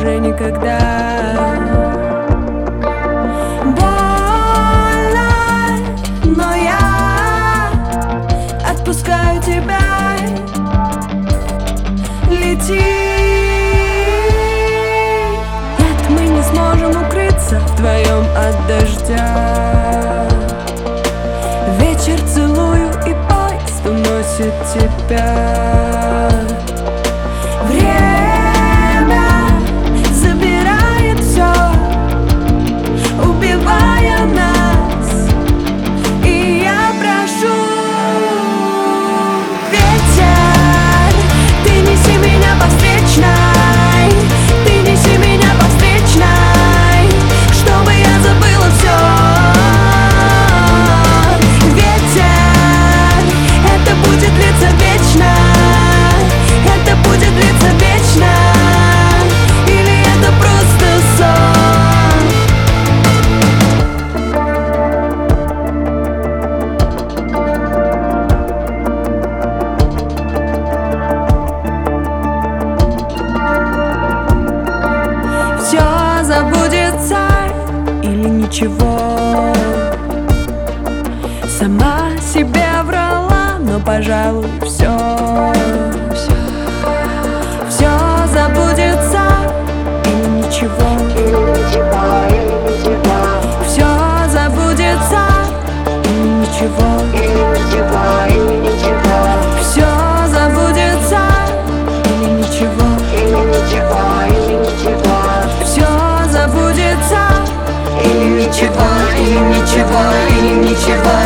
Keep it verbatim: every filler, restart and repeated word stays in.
уже никогда. Больно, но я отпускаю тебя. Лети. Нет, мы не сможем укрыться вдвоем от дождя. Вечер целую, и поезд уносит тебя. Время забирает все, убивая нас. И я прошу, ветер, ты неси меня по встречной, ты неси меня по встречной, чтобы я забыла все. Ветер, это будет длиться вечно, это будет длиться вечно, или это просто сон? Все забудется или ничего. Сама себе врала, но, пожалуй, все. Все забудется или ничего. Все забудется или ничего. Все забудется или ничего. Все забудется или ничего, или ничего, или ничего.